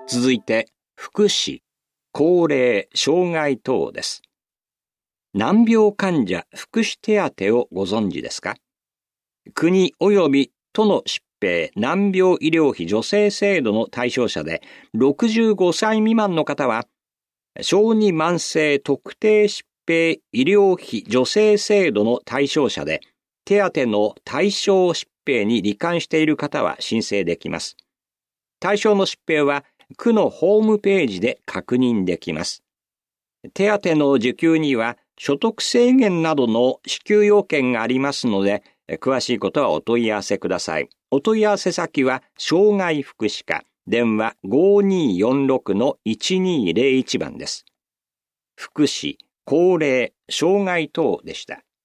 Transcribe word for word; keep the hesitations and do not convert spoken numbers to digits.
続いて、福祉、高齢、障害等です。難病患者福祉手当をご存知ですか？国及び都の疾病難病医療費助成制度の対象者でろくじゅうごさい未満の方は、小児慢性特定疾病医療費助成制度の対象者で、手当の対象疾病に罹患している方は申請できます。対象の疾病は区のホームページで確認できます。手当の受給には所得制限などの支給要件がありますので、詳しいことはお問い合わせください。お問い合わせ先は障害福祉課、電話 ごーにーよんろくのいちにーぜろいち 番です。福祉、高齢、障害等でした。